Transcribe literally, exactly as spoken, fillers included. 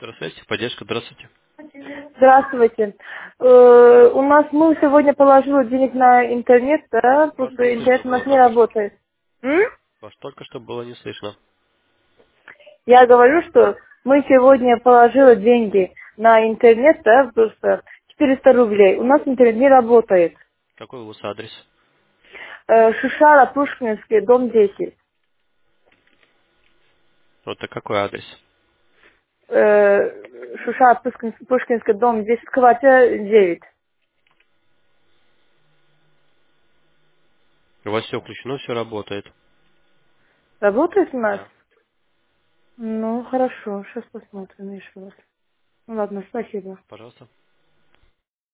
Здравствуйте, поддержка, здравствуйте. Здравствуйте. Э, у нас мы сегодня положили денег на интернет, да, Вас просто не интернет слышно у нас было не только что. работает. М? Вас только что было не слышно. Я говорю, что мы сегодня положили деньги на интернет, да, просто четыреста рублей. У нас интернет не работает. Какой у вас адрес? Э, Шишара, Пушкинский, дом десять. Вот это какой адрес? Э, Шишара, Пушкинский, Пушкинский, дом десять, квартира девять. У вас все включено, все работает. Работает у нас? Да. Ну, хорошо, сейчас посмотрим еще раз. Ну ладно, спасибо. Пожалуйста.